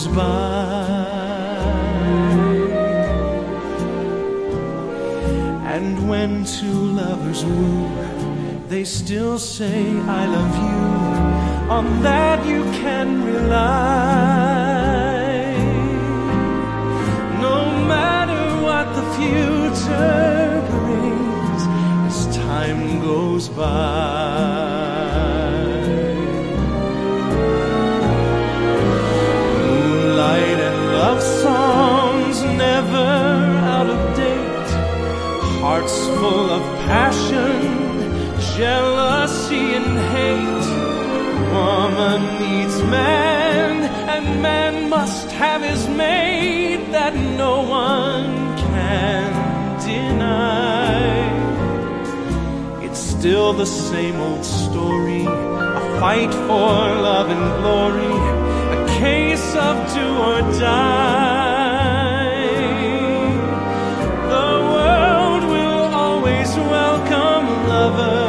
goes by. And when two lovers woo, they still say I love you. On that you can rely. No matter what the future brings as time goes by. Moonlight and love songs never out of date. Hearts full of passion, jealousy and hate. Woman needs man, and man must have his mate. That no one can deny. It's still the same old story, a fight for love and glory, a case of do or die. The world will always welcome lovers.